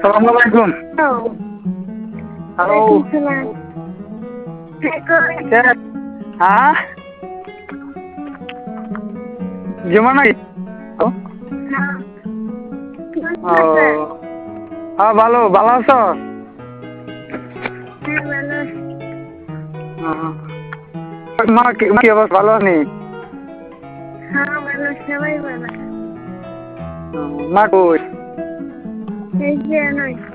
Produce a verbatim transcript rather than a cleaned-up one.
আসসালামু আলাইকুম। হ্যালো। হ্যাঁ জুমা নাকি? ও হ্যাঁ ভালো ভালো আছো? মা কি কি অবস্থা ভালো নেই? হ্যাঁ ভালো সবাই ভালো। মা কই? এই যে নয়